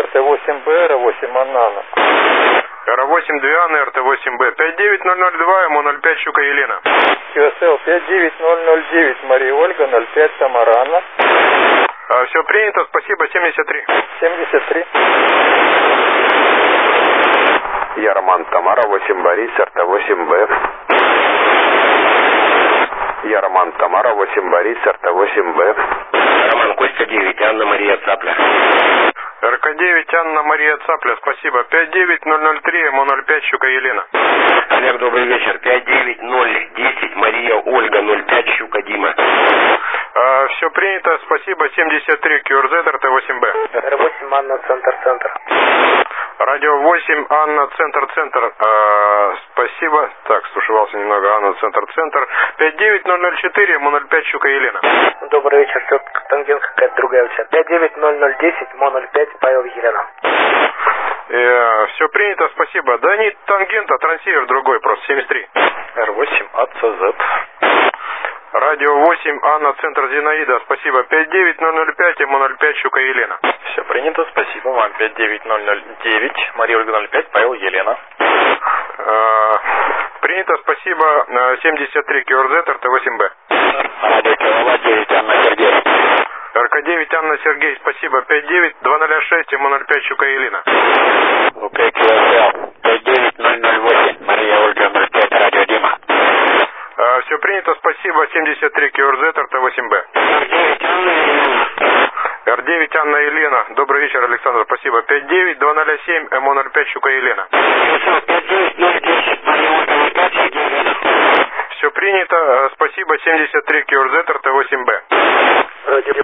РТ-8Б, Р8 Анна. Р8 Диана, РТ-8Б. 59002, МО-05 Щука Елена. QSL 59009, Мария Ольга, 05 Тамара Анна. Все принято, спасибо, 73. 73. Я Роман Тамара, 8 Борис, РТ-8Б. Я Роман Тамара, 8 Борис, РТ-8Б. Роман Костя 9, Анна Мария Цапля. РК-9, Анна Мария Цапля, спасибо. 59003, МО-05 Щука Елена. Олег, добрый вечер. 59010, Мария Ольга, 05 Щука Дима. Все принято, спасибо, 73, QRZ, РТ-8Б. Р8 Анна, центр. Радио 8, Анна, центр. Спасибо. Так, стушевался немного, Анна, центр. 59004, МО-05 Щука Елена. Добрый вечер, все, тангент какая-то другая у тебя. 59010, МО-05 Павел Елена. Все принято, спасибо. Да не тангент, а трансивер другой, просто 73. Р8 АЦЗ. Радио 8, Анна, центр Зинаида, спасибо. 59005, МО-05 Щука Елена. Все принято, спасибо вам. 59009, Мария Ольга, 05 Павел Елена. Принято, спасибо. 73, QRZ, РТ-8Б. Радио Киловатт 9, Анна Сергей. РК-9, Анна Сергей, спасибо. 59206, МО-05 Щука Елена. УК QSL 59008, Мария Ольга, 05 Радио Дима. Все принято, спасибо. 73, QRZ, РТ-8Б. Р9, Анна Елена. Добрый вечер, Александр, спасибо. 59207, МО-05 Щука Елена. 59010, Мария Ольга, 05 Сергей Елена. Все принято, спасибо. 73, QRZ, РТ-8Б.